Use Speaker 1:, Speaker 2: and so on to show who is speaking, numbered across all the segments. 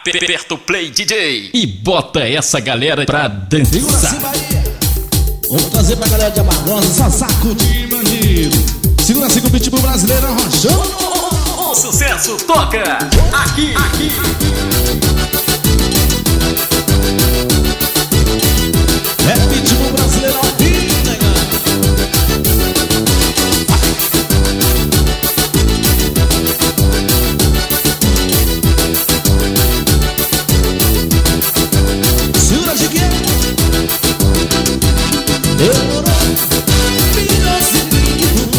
Speaker 1: Aperta o play, DJ, e bota essa galera pra dançar.
Speaker 2: Vamos trazer pra galera de Amargosa, só sacudir maneiro. Segura-se com o pitbull brasileiro, Rochão.
Speaker 1: O sucesso toca aqui.
Speaker 2: É pitbull brasileiro ao vivo, negão. Segura de quê? Demorou, virou seguido.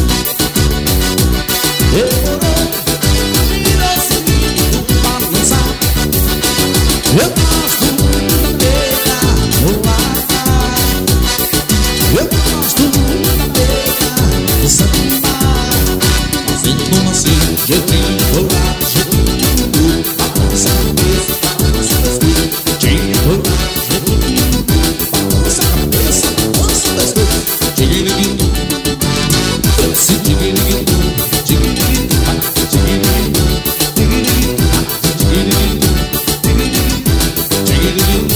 Speaker 2: Demorou, virou seguido pra dançar. Eu gosto da beira no ar. Eu gosto da beira do samba. Fazendo assim, jeitinho, rolar, jeitinho, balança a cabeça, balança o pescoço. Jeitinho, rolar, jeitinho, balança a cabeça, balança o pescoço. Tigiriguinho, esse tigiriguinho, tigiriguinho, tigiriguinho, tigiriguinho, tigiriguinho, tigiriguinho,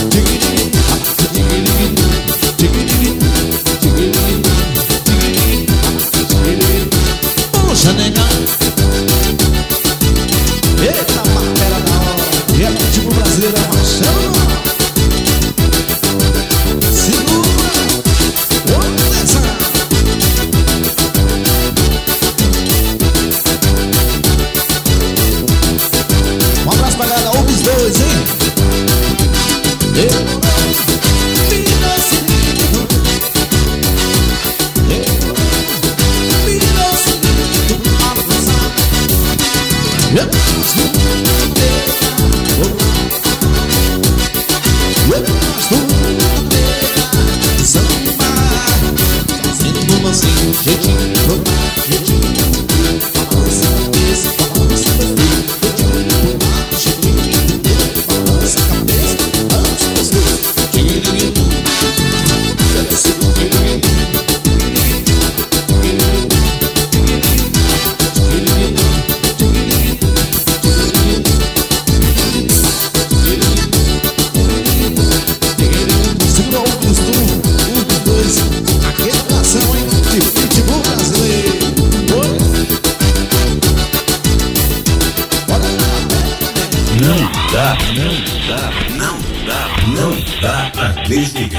Speaker 2: tigiriguinho, tigiriguinho. Puxa, negão. Eita, matéria da hora. E é pitbull brasileiro, é machão. Segura. Vamos nessa. Um abraço pra galera da Ubis 2, hein? Demorou, virou seguido. Demorou, virou seguido pra dançar. Eu gosto da beira, eu gosto da beira do samba. Fazendo assim, jeitinho, rolar, jeitinho, balança a cabeça, balança o pescoço. Jeitinho, rolar, jeitinho, balança a cabeça, balança o pescoço. Tigiriguinho, esse tigiriguinho, segura o costume, os dois. Aquela nação, hein? De pitbull brasileiro. Oi. Bora lá,
Speaker 3: Não dá pra desligar.